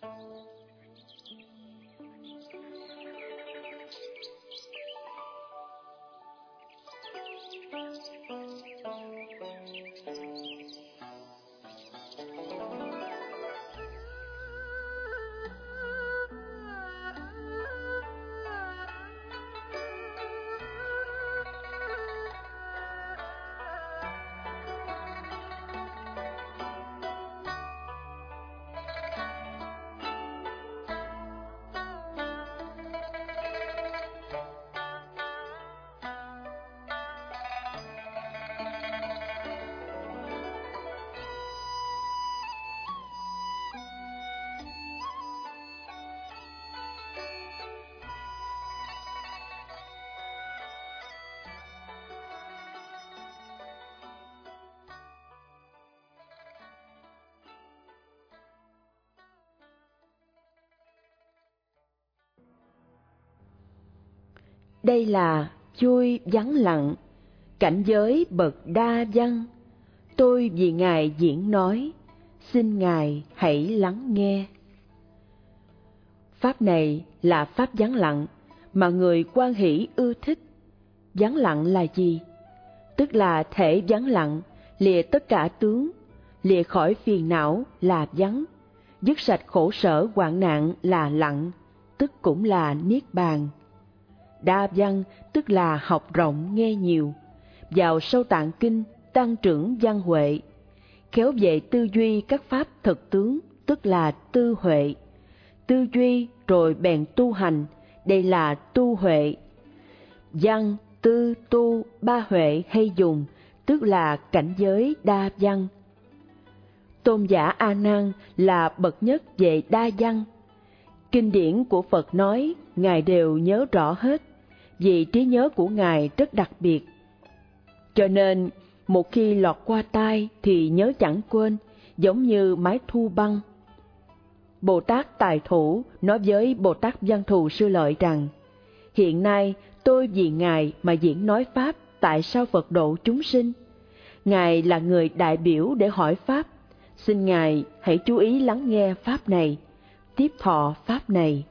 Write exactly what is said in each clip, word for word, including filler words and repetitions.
Đây là chui vắng lặng, cảnh giới bậc đa văn. Tôi vì Ngài diễn nói, xin Ngài hãy lắng nghe. Pháp này là pháp vắng lặng mà người Quan Hỷ ưa thích. Vắng lặng là gì? Tức là thể vắng lặng, lìa tất cả tướng, lìa khỏi phiền não là vắng, dứt sạch khổ sở hoạn nạn là lặng, tức cũng là niết bàn. Đa văn tức là học rộng nghe nhiều, vào sâu tạng kinh tăng trưởng văn huệ, khéo về tư duy các pháp thực tướng tức là tư huệ, tư duy rồi bèn tu hành, đây là tu huệ. Văn, tư, tu, ba huệ hay dùng, tức là cảnh giới đa văn. Tôn giả A Nan là bậc nhất về đa văn. Kinh điển của Phật nói, Ngài đều nhớ rõ hết, vì trí nhớ của Ngài rất đặc biệt. Cho nên, một khi lọt qua tai thì nhớ chẳng quên, giống như máy thu băng. Bồ Tát Tài Thủ nói với Bồ Tát Văn Thù Sư Lợi rằng, hiện nay tôi vì Ngài mà diễn nói Pháp, tại sao Phật độ chúng sinh? Ngài là người đại biểu để hỏi Pháp, xin Ngài hãy chú ý lắng nghe Pháp này, tiếp thọ Pháp này.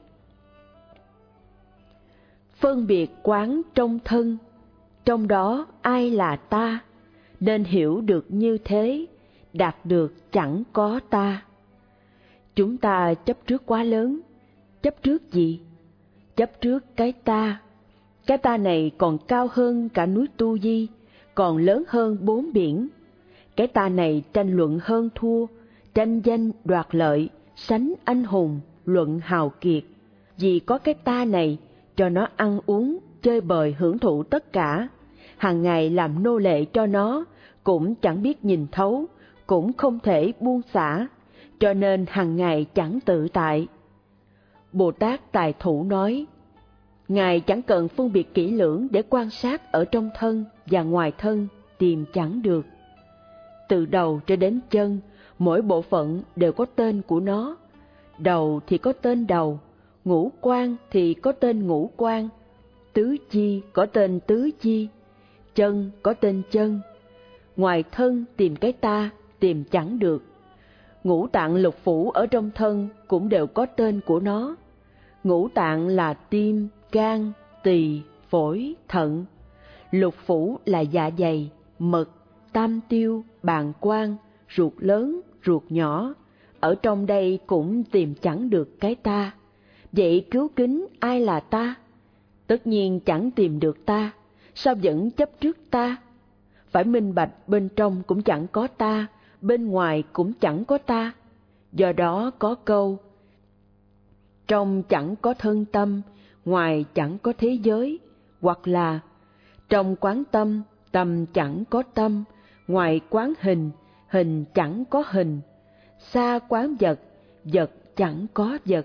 Phân biệt quán trong thân, trong đó ai là ta, nên hiểu được như thế, đạt được chẳng có ta. Chúng ta chấp trước quá lớn. Chấp trước gì? Chấp trước cái ta. Cái ta này còn cao hơn cả núi Tu Di, còn lớn hơn bốn biển. Cái ta này tranh luận hơn thua, tranh danh đoạt lợi, sánh anh hùng, luận hào kiệt. Vì có cái ta này, cho nó ăn uống, chơi bời hưởng thụ tất cả, hàng ngày làm nô lệ cho nó, cũng chẳng biết nhìn thấu, cũng không thể buông xả, cho nên hàng ngày chẳng tự tại. Bồ Tát Tài Thủ nói, Ngài chẳng cần phân biệt kỹ lưỡng để quan sát ở trong thân và ngoài thân, tìm chẳng được. Từ đầu cho đến chân, mỗi bộ phận đều có tên của nó. Đầu thì có tên đầu, ngũ quan thì có tên ngũ quan, tứ chi có tên tứ chi, chân có tên chân. Ngoài thân tìm cái ta, tìm chẳng được. Ngũ tạng lục phủ ở trong thân cũng đều có tên của nó. Ngũ tạng là tim, gan, tỳ, phổi, thận. Lục phủ là dạ dày, mật, tam tiêu, bàng quang, ruột lớn, ruột nhỏ. Ở trong đây cũng tìm chẳng được cái ta. Vậy cứu kính ai là ta? Tất nhiên chẳng tìm được ta, sao vẫn chấp trước ta? Phải minh bạch bên trong cũng chẳng có ta, bên ngoài cũng chẳng có ta. Do đó có câu, trong chẳng có thân tâm, ngoài chẳng có thế giới, hoặc là trong quán tâm, tâm chẳng có tâm, ngoài quán hình, hình chẳng có hình, xa quán vật, vật chẳng có vật.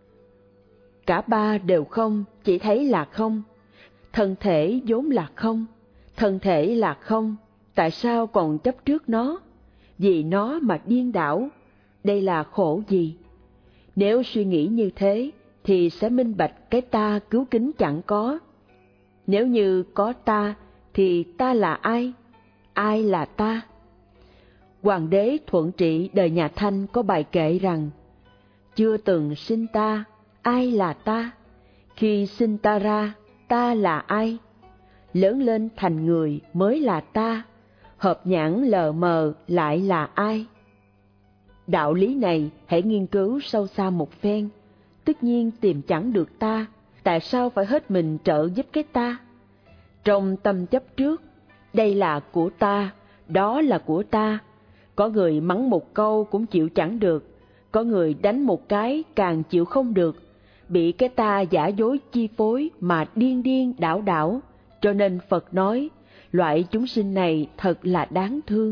Cả ba đều không, chỉ thấy là không. Thân thể vốn là không, thân thể là không, tại sao còn chấp trước nó? Vì nó mà điên đảo, đây là khổ gì? Nếu suy nghĩ như thế, thì sẽ minh bạch cái ta cứu kính chẳng có. Nếu như có ta, thì ta là ai? Ai là ta? Hoàng đế Thuận Trị đời nhà Thanh có bài kệ rằng, chưa từng sinh ta, ai là ta? Khi sinh ta ra, ta là ai? Lớn lên thành người mới là ta, hợp nhãn lờ mờ lại là ai? Đạo lý này hãy nghiên cứu sâu xa một phen, tất nhiên tìm chẳng được ta, tại sao phải hết mình trợ giúp cái ta? Trong tâm chấp trước, đây là của ta, đó là của ta, có người mắng một câu cũng chịu chẳng được, có người đánh một cái càng chịu không được, bị cái ta giả dối chi phối mà điên điên đảo đảo, cho nên Phật nói, loại chúng sinh này thật là đáng thương.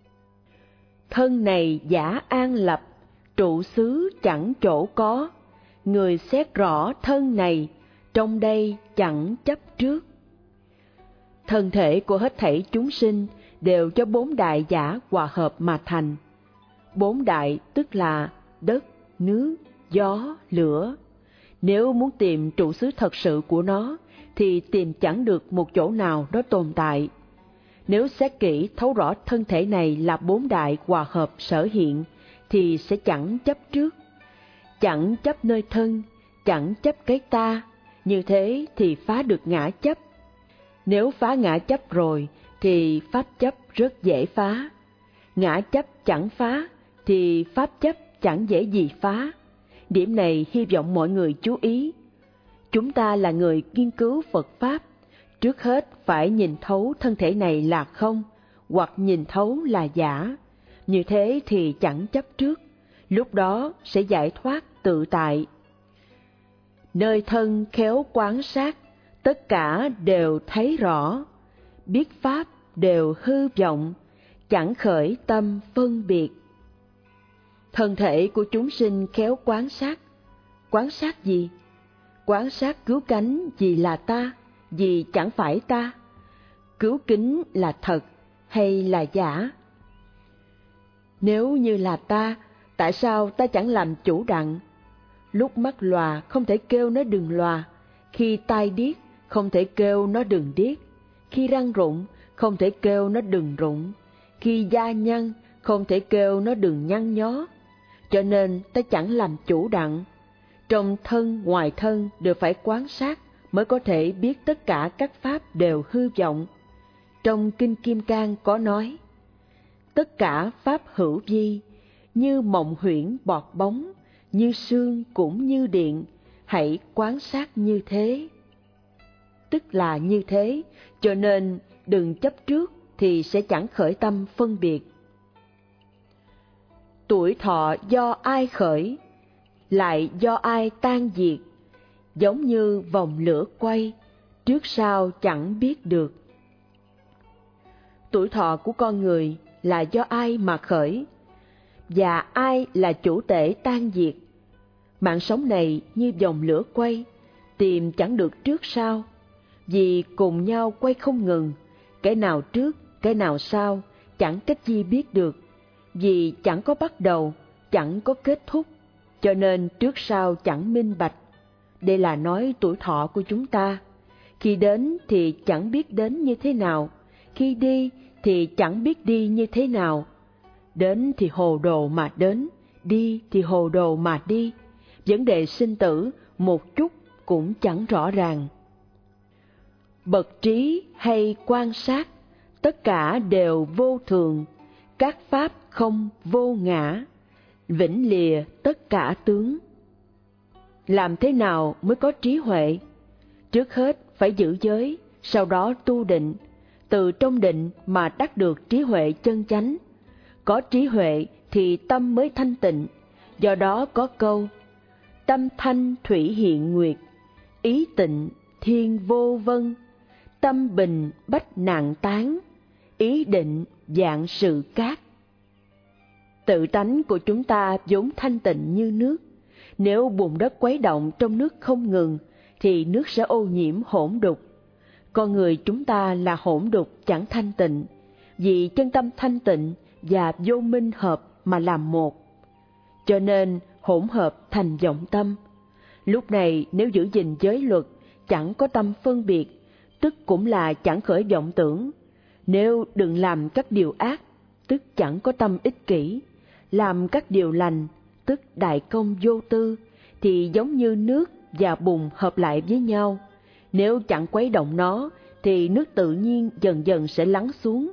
Thân này giả an lập, trụ xứ chẳng chỗ có, người xét rõ thân này, trong đây chẳng chấp trước. Thân thể của hết thảy chúng sinh đều cho bốn đại giả hòa hợp mà thành. Bốn đại tức là đất, nước, gió, lửa. Nếu muốn tìm trụ xứ thật sự của nó, thì tìm chẳng được một chỗ nào đó tồn tại. Nếu xét kỹ thấu rõ thân thể này là bốn đại hòa hợp sở hiện, thì sẽ chẳng chấp trước. Chẳng chấp nơi thân, chẳng chấp cái ta, như thế thì phá được ngã chấp. Nếu phá ngã chấp rồi, thì pháp chấp rất dễ phá. Ngã chấp chẳng phá, thì pháp chấp chẳng dễ gì phá. Điểm này hy vọng mọi người chú ý. Chúng ta là người nghiên cứu Phật Pháp, trước hết phải nhìn thấu thân thể này là không, hoặc nhìn thấu là giả. Như thế thì chẳng chấp trước, lúc đó sẽ giải thoát tự tại. Nơi thân khéo quan sát, tất cả đều thấy rõ, biết Pháp đều hư vọng, chẳng khởi tâm phân biệt. Thân thể của chúng sinh khéo quan sát. Quan sát gì? Quan sát cứu cánh vì là ta, vì chẳng phải ta. Cứu kính là thật hay là giả? Nếu như là ta, tại sao ta chẳng làm chủ đặng? Lúc mắt lòa không thể kêu nó đừng lòa, khi tai điếc không thể kêu nó đừng điếc, khi răng rụng không thể kêu nó đừng rụng, khi da nhăn không thể kêu nó đừng nhăn nhó. Cho nên ta chẳng làm chủ đặng. Trong thân ngoài thân đều phải quan sát mới có thể biết tất cả các pháp đều hư vọng. Trong Kinh Kim Cang có nói, tất cả pháp hữu vi, như mộng huyễn bọt bóng, như sương cũng như điện, hãy quan sát như thế. Tức là như thế, cho nên đừng chấp trước thì sẽ chẳng khởi tâm phân biệt. Tuổi thọ do ai khởi, lại do ai tan diệt, giống như vòng lửa quay, trước sau chẳng biết được. Tuổi thọ của con người là do ai mà khởi, và ai là chủ tể tan diệt. Mạng sống này như vòng lửa quay, tìm chẳng được trước sau, vì cùng nhau quay không ngừng, cái nào trước, cái nào sau, chẳng cách gì biết được, vì chẳng có bắt đầu, chẳng có kết thúc, cho nên trước sau chẳng minh bạch. Đây là nói tuổi thọ của chúng ta. Khi đến thì chẳng biết đến như thế nào, khi đi thì chẳng biết đi như thế nào. Đến thì hồ đồ mà đến, đi thì hồ đồ mà đi. Vấn đề sinh tử một chút cũng chẳng rõ ràng. Bậc trí hay quan sát, tất cả đều vô thường, các pháp không vô ngã, vĩnh lìa tất cả tướng. Làm thế nào mới có trí huệ? Trước hết phải giữ giới, sau đó tu định, từ trong định mà đắc được trí huệ chân chánh. Có trí huệ thì tâm mới thanh tịnh, do đó có câu, tâm thanh thủy hiện nguyệt, ý tịnh thiên vô vân, tâm bình bách nạn tán, ý định vạn sự cát. Tự tánh của chúng ta vốn thanh tịnh như nước, nếu bùn đất quấy động trong nước không ngừng, thì nước sẽ ô nhiễm hỗn đục. Con người chúng ta là hỗn đục chẳng thanh tịnh, vì chân tâm thanh tịnh và vô minh hợp mà làm một. Cho nên hỗn hợp thành vọng tâm. Lúc này nếu giữ gìn giới luật, chẳng có tâm phân biệt, tức cũng là chẳng khởi vọng tưởng. Nếu đừng làm các điều ác, tức chẳng có tâm ích kỷ. Làm các điều lành, tức đại công vô tư, thì giống như nước và bùn hợp lại với nhau. Nếu chẳng quấy động nó, thì nước tự nhiên dần dần sẽ lắng xuống.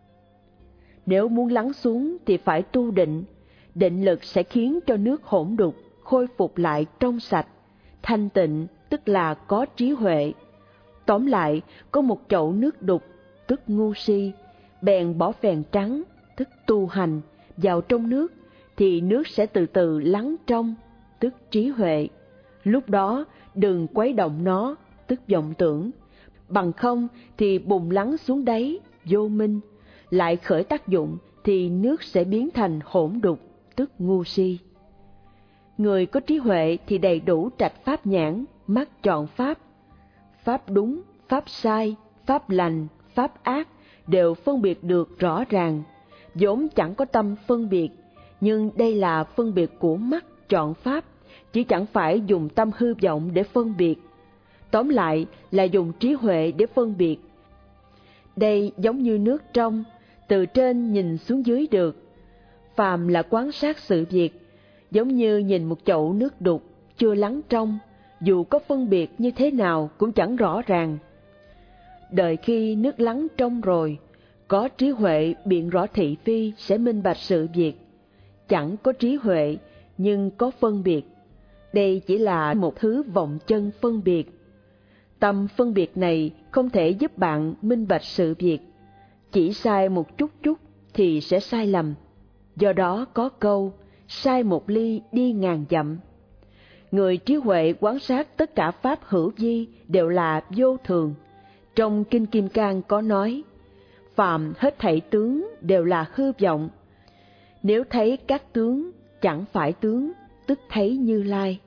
Nếu muốn lắng xuống thì phải tu định. Định lực sẽ khiến cho nước hỗn đục khôi phục lại trong sạch. Thanh tịnh tức là có trí huệ. Tóm lại, có một chậu nước đục, tức ngu si, bèn bỏ phèn trắng, tức tu hành, vào trong nước, thì nước sẽ từ từ lắng trong, tức trí huệ. Lúc đó, đừng quấy động nó, tức vọng tưởng. Bằng không thì bùn lắng xuống đáy, vô minh, lại khởi tác dụng thì nước sẽ biến thành hỗn đục, tức ngu si. Người có trí huệ thì đầy đủ trạch pháp nhãn, mắt chọn pháp. Pháp đúng, pháp sai, pháp lành, pháp ác đều phân biệt được rõ ràng, vốn chẳng có tâm phân biệt, nhưng đây là phân biệt của mắt chọn pháp, chứ chẳng phải dùng tâm hư vọng để phân biệt. Tóm lại là dùng trí huệ để phân biệt. Đây giống như nước trong, từ trên nhìn xuống dưới được. Phàm là quan sát sự việc, giống như nhìn một chậu nước đục, chưa lắng trong, dù có phân biệt như thế nào cũng chẳng rõ ràng. Đợi khi nước lắng trong rồi, có trí huệ biện rõ thị phi sẽ minh bạch sự việc. Chẳng có trí huệ, nhưng có phân biệt. Đây chỉ là một thứ vọng chân phân biệt. Tâm phân biệt này không thể giúp bạn minh bạch sự việc. Chỉ sai một chút chút thì sẽ sai lầm. Do đó có câu, sai một ly đi ngàn dặm. Người trí huệ quan sát tất cả pháp hữu vi đều là vô thường. Trong Kinh Kim Cang có nói, phàm hết thảy tướng đều là hư vọng. Nếu thấy các tướng chẳng phải tướng, tức thấy Như Lai.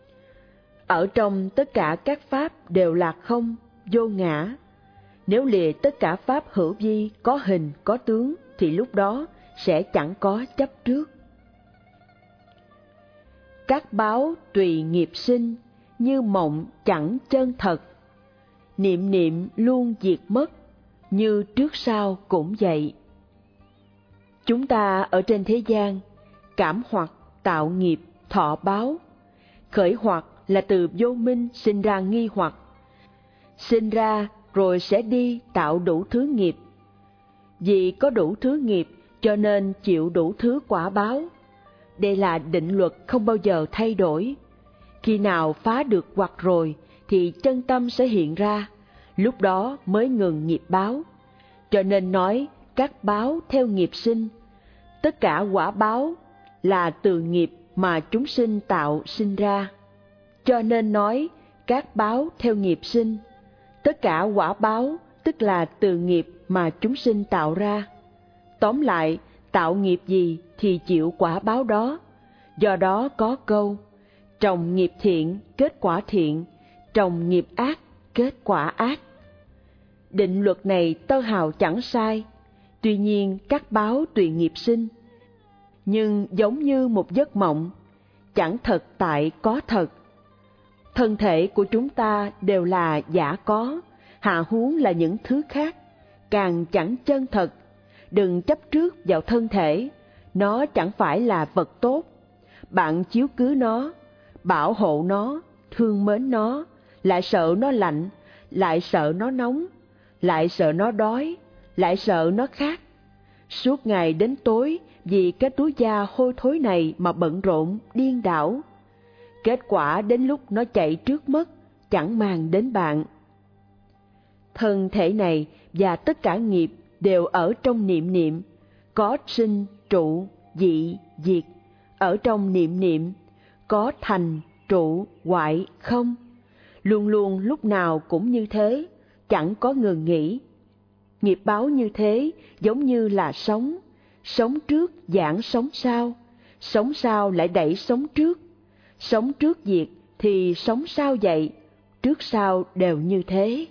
Ở trong tất cả các pháp đều là không, vô ngã. Nếu lìa tất cả pháp hữu vi có hình, có tướng, thì lúc đó sẽ chẳng có chấp trước. Các báo tùy nghiệp sinh, như mộng chẳng chân thật. Niệm niệm luôn diệt mất, như trước sau cũng vậy. Chúng ta ở trên thế gian, cảm hoặc tạo nghiệp thọ báo. Khởi hoặc là từ vô minh sinh ra nghi hoặc. Sinh ra rồi sẽ đi tạo đủ thứ nghiệp. Vì có đủ thứ nghiệp cho nên chịu đủ thứ quả báo. Đây là định luật không bao giờ thay đổi. Khi nào phá được hoặc rồi thì chân tâm sẽ hiện ra, lúc đó mới ngừng nghiệp báo. Cho nên nói các báo theo nghiệp sinh. Tất cả quả báo là từ nghiệp mà chúng sinh tạo sinh ra. Cho nên nói các báo theo nghiệp sinh. Tất cả quả báo tức là từ nghiệp mà chúng sinh tạo ra. Tóm lại, tạo nghiệp gì thì chịu quả báo đó. Do đó có câu, trồng nghiệp thiện kết quả thiện, trồng nghiệp ác kết quả ác. Định luật này tơ hào chẳng sai, tuy nhiên các báo tùy nghiệp sinh. Nhưng giống như một giấc mộng, chẳng thật tại có thật. Thân thể của chúng ta đều là giả có, hạ huống là những thứ khác, càng chẳng chân thật. Đừng chấp trước vào thân thể, nó chẳng phải là vật tốt. Bạn chiếu cứ nó, bảo hộ nó, thương mến nó, lại sợ nó lạnh, lại sợ nó nóng, lại sợ nó đói, lại sợ nó khát. Suốt ngày đến tối vì cái túi da hôi thối này mà bận rộn, điên đảo. Kết quả đến lúc nó chạy trước mất, chẳng màng đến bạn. Thân thể này và tất cả nghiệp đều ở trong niệm niệm, có sinh, trụ, dị, diệt, ở trong niệm niệm, có thành, trụ, hoại, không. Luôn luôn lúc nào cũng như thế, chẳng có ngừng nghỉ. Nghiệp báo như thế giống như là sống, sống trước giảng sống sau, sống sau lại đẩy sống trước. Sống trước diệt thì sống sau vậy, trước sau đều như thế.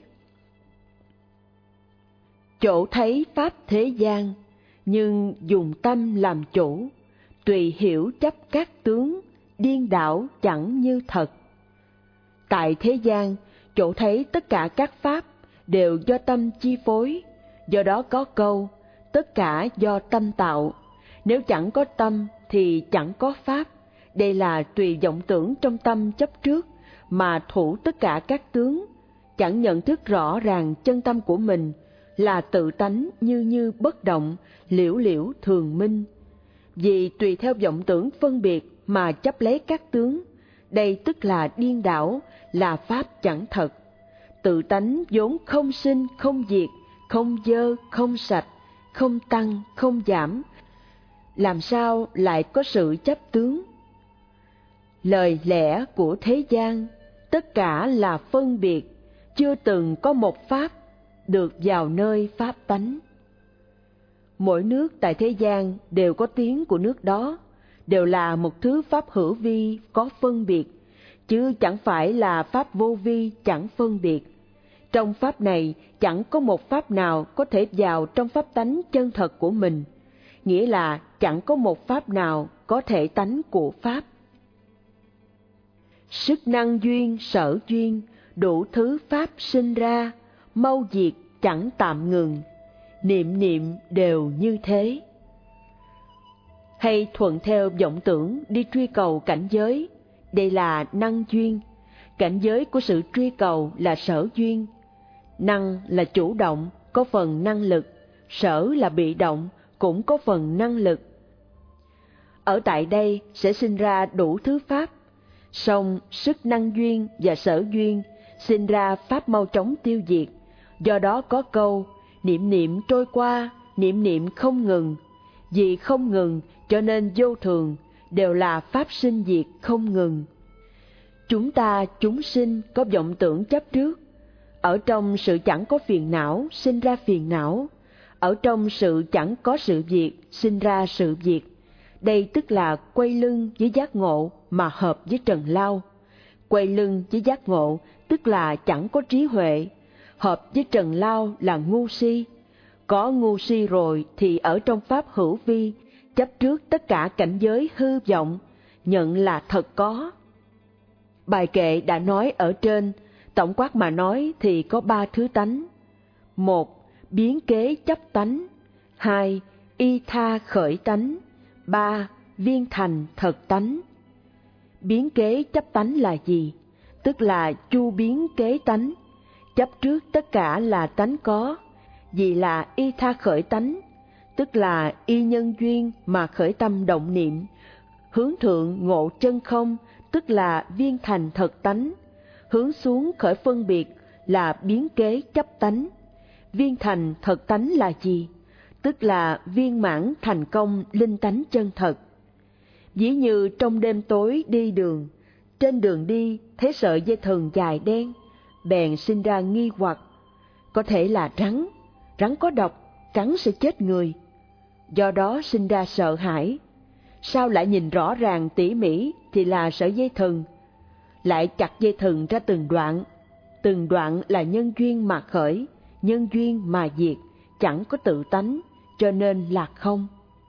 Chỗ thấy pháp thế gian, nhưng dùng tâm làm chủ, tùy hiểu chấp các tướng, điên đảo chẳng như thật. Tại thế gian, chỗ thấy tất cả các pháp đều do tâm chi phối, do đó có câu, tất cả do tâm tạo. Nếu chẳng có tâm thì chẳng có pháp, Đây là tùy vọng tưởng trong tâm chấp trước mà thủ tất cả các tướng, chẳng nhận thức rõ ràng chân tâm của mình là tự tánh như như bất động, liễu liễu thường minh. Vì tùy theo vọng tưởng phân biệt mà chấp lấy các tướng, đây tức là điên đảo, là pháp chẳng thật. Tự tánh vốn không sinh, không diệt, không dơ, không sạch, không tăng, không giảm, làm sao lại có sự chấp tướng? Lời lẽ của thế gian, tất cả là phân biệt, chưa từng có một pháp được vào nơi pháp tánh. Mỗi nước tại thế gian đều có tiếng của nước đó, đều là một thứ pháp hữu vi có phân biệt, chứ chẳng phải là pháp vô vi chẳng phân biệt. Trong pháp này chẳng có một pháp nào có thể vào trong pháp tánh chân thật của mình, nghĩa là chẳng có một pháp nào có thể tánh của pháp. Sức năng duyên sở duyên, đủ thứ pháp sinh ra, mau diệt chẳng tạm ngừng, niệm niệm đều như thế. Hay thuận theo vọng tưởng đi truy cầu cảnh giới, đây là năng duyên. Cảnh giới của sự truy cầu là sở duyên. Năng là chủ động, có phần năng lực, sở là bị động, cũng có phần năng lực. Ở tại đây sẽ sinh ra đủ thứ pháp, song sức năng duyên và sở duyên sinh ra pháp mau chóng tiêu diệt. Do đó có câu, niệm niệm trôi qua, niệm niệm không ngừng. Vì không ngừng cho nên vô thường, đều là pháp sinh diệt không ngừng. Chúng ta chúng sinh có vọng tưởng chấp trước, ở trong sự chẳng có phiền não sinh ra phiền não, ở trong sự chẳng có sự việc sinh ra sự việc. Đây tức là quay lưng với giác ngộ mà hợp với trần lao. Quay lưng với giác ngộ tức là chẳng có trí huệ, hợp với trần lao là ngu si. Có ngu si rồi thì ở trong pháp hữu vi, chấp trước tất cả cảnh giới hư vọng, nhận là thật có. Bài kệ đã nói ở trên, tổng quát mà nói thì có ba thứ tánh. Một, biến kế chấp tánh. Hai, y tha khởi tánh. Ba, viên thành thật tánh. Biến kế chấp tánh là gì? Tức là chu biến kế tánh, chấp trước tất cả là tánh có. Vì là y tha khởi tánh, tức là y nhân duyên mà khởi tâm động niệm, hướng thượng ngộ chân không, tức là viên thành thật tánh, hướng xuống khởi phân biệt là biến kế chấp tánh. Viên thành thật tánh là gì? Tức là viên mãn thành công linh tánh chân thật. Ví như trong đêm tối đi đường, trên đường đi thấy sợi dây thừng dài đen, bèn sinh ra nghi hoặc, có thể là rắn, rắn có độc, cắn sẽ chết người. Do đó sinh ra sợ hãi. Sao lại nhìn rõ ràng tỉ mỉ thì là sợi dây thừng, lại chặt dây thừng ra từng đoạn. Từng đoạn là nhân duyên mà khởi, nhân duyên mà diệt, chẳng có tự tánh, cho nên là không.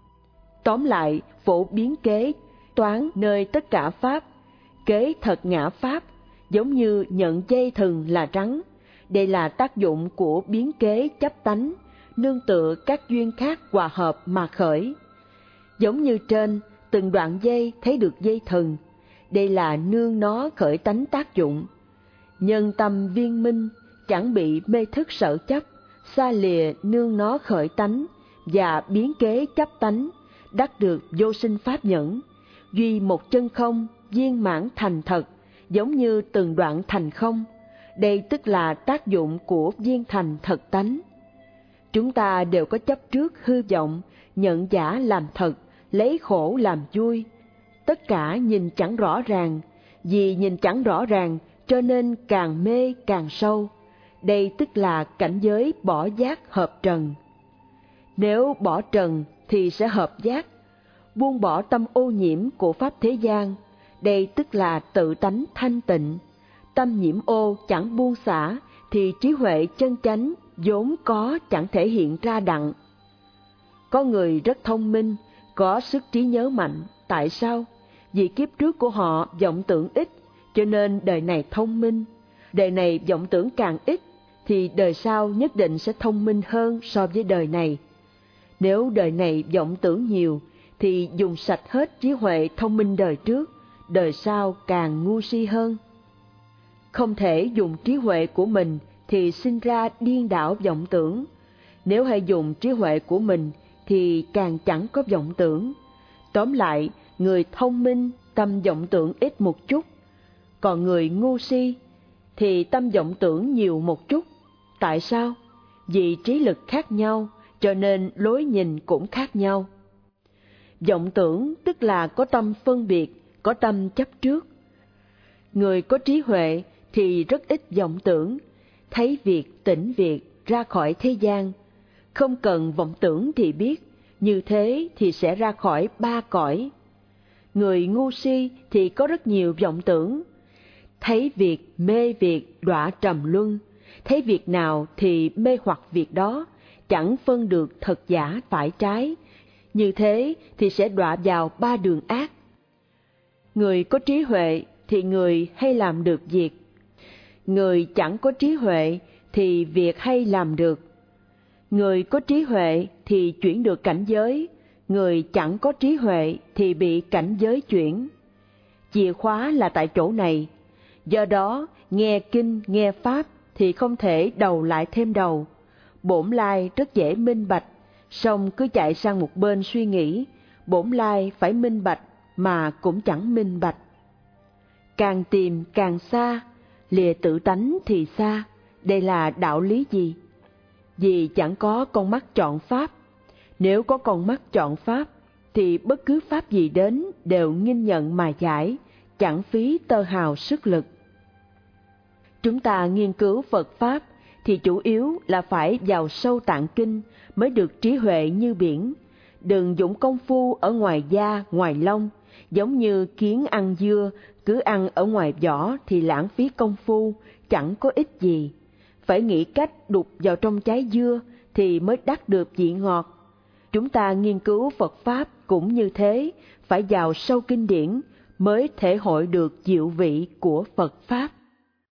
Tóm lại, phổ biến kế, toán nơi tất cả pháp, kế thật ngã pháp, giống như nhận dây thừng là rắn. Đây là tác dụng của biến kế chấp tánh, nương tựa các duyên khác hòa hợp mà khởi. Giống như trên, từng đoạn dây thấy được dây thừng, đây là nương nó khởi tánh tác dụng. Nhân tâm viên minh, chẳng bị mê thức sở chấp, xa lìa nương nó khởi tánh, và biến kế chấp tánh, đắc được vô sinh pháp nhẫn, duy một chân không, viên mãn thành thật, giống như từng đoạn thành không. Đây tức là tác dụng của viên thành thật tánh. Chúng ta đều có chấp trước hư vọng, nhận giả làm thật, lấy khổ làm vui. Tất cả nhìn chẳng rõ ràng, vì nhìn chẳng rõ ràng cho nên càng mê càng sâu. Đây tức là cảnh giới bỏ giác hợp trần. Nếu bỏ trần thì sẽ hợp giác, buông bỏ tâm ô nhiễm của pháp thế gian. Đây tức là tự tánh thanh tịnh. Tâm nhiễm ô chẳng buông xả thì trí huệ chân chánh vốn có chẳng thể hiện ra đặng. Có người rất thông minh, có sức trí nhớ mạnh. Tại sao? Vì kiếp trước của họ vọng tưởng ít, cho nên đời này thông minh. Đời này vọng tưởng càng ít, thì đời sau nhất định sẽ thông minh hơn so với đời này. Nếu đời này vọng tưởng nhiều, thì dùng sạch hết trí huệ thông minh đời trước, đời sau càng ngu si hơn. Không thể dùng trí huệ của mình thì sinh ra điên đảo vọng tưởng. Nếu hay dùng trí huệ của mình thì càng chẳng có vọng tưởng. Tóm lại, người thông minh tâm vọng tưởng ít một chút, còn người ngu si thì tâm vọng tưởng nhiều một chút. Tại sao? Vì trí lực khác nhau, cho nên lối nhìn cũng khác nhau. Vọng tưởng tức là có tâm phân biệt, có tâm chấp trước. Người có trí huệ thì rất ít vọng tưởng, thấy việc tỉnh việc, ra khỏi thế gian. Không cần vọng tưởng thì biết, như thế thì sẽ ra khỏi ba cõi. Người ngu si thì có rất nhiều vọng tưởng, thấy việc mê việc đọa trầm luân, thấy việc nào thì mê hoặc việc đó, chẳng phân được thật giả phải trái, như thế thì sẽ đọa vào ba đường ác. Người có trí huệ thì người hay làm được việc, người chẳng có trí huệ thì việc hay làm được. Người có trí huệ thì chuyển được cảnh giới, người chẳng có trí huệ thì bị cảnh giới chuyển. Chìa khóa là tại chỗ này, do đó nghe kinh nghe pháp thì không thể đầu lại thêm đầu. Bổn lai rất dễ minh bạch, song cứ chạy sang một bên suy nghĩ, bổn lai phải minh bạch mà cũng chẳng minh bạch. Càng tìm càng xa, lìa tự tánh thì xa, đây là đạo lý gì? Vì chẳng có con mắt chọn pháp. Nếu có con mắt chọn pháp, thì bất cứ pháp gì đến đều nghinh nhận mà giải, chẳng phí tơ hào sức lực. Chúng ta nghiên cứu Phật Pháp thì chủ yếu là phải vào sâu tạng kinh mới được trí huệ như biển. Đừng dụng công phu ở ngoài da, ngoài lông, giống như kiến ăn dưa, cứ ăn ở ngoài vỏ thì lãng phí công phu, chẳng có ích gì. Phải nghĩ cách đục vào trong trái dưa thì mới đắc được vị ngọt. Chúng ta nghiên cứu Phật Pháp cũng như thế, phải vào sâu kinh điển mới thể hội được diệu vị của Phật Pháp.